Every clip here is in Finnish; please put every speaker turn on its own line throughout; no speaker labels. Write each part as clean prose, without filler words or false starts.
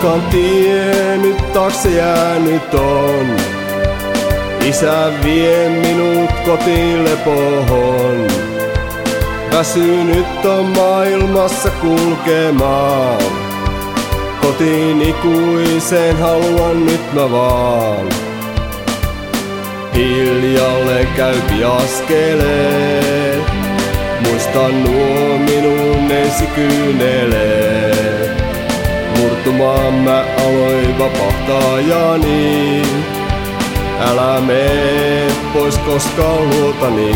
Tuskan tiennyt taakse jäänyt on. Isä vie minut kotiin lepohon. Väsynyt on maailmassa kulkemaan. Kotiin ikuiseen haluan nyt mä vaan. Hiljalleen käypi askeleet. Muistan nuo minun ensikyyneleet. Murtumaan mä aloin vapahtajani. Älä mene pois koskaan luotani.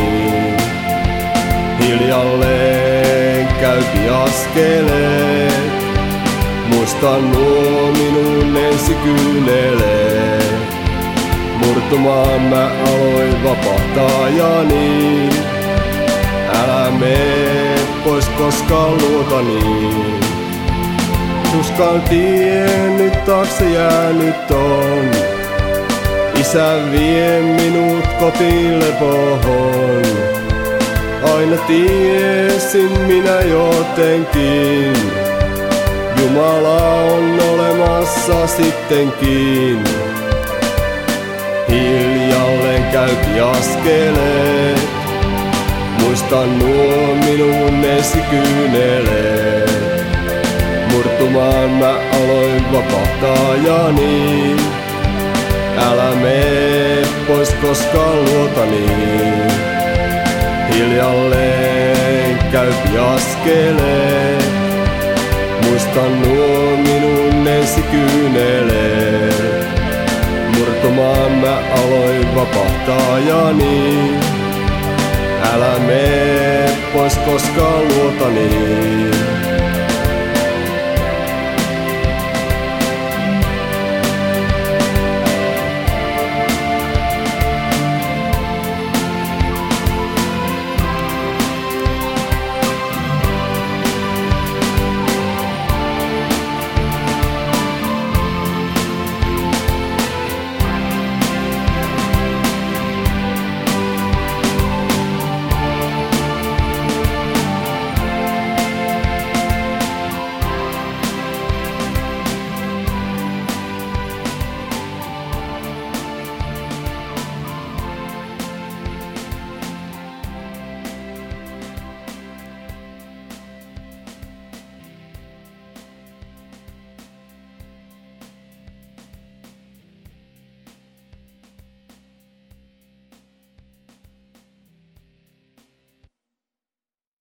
Hiljalleen käypi askeleet. Muistan nuo minun ensikyyneleet. Murtumaan mä aloin vapahtajani. Älä mene pois koskaan luotani. Tuskan tiennyt taakse jäänyt on. Isä vie minut kotiin lepohon. Aina tiesin minä jotenkin. Jumala on olemassa sittenkin. Hiljalleen käypi askeleet. Muistan nuo minun ensikyyneleet. Murtumaan mä aloin vapahtajani. Älä mene pois koskaan luotani. Hiljalleen käypi askeleet. Muistan nuo minun ensikyyneleet. Murtumaan mä aloin vapahtajani. Älä mene pois koskaan luotani.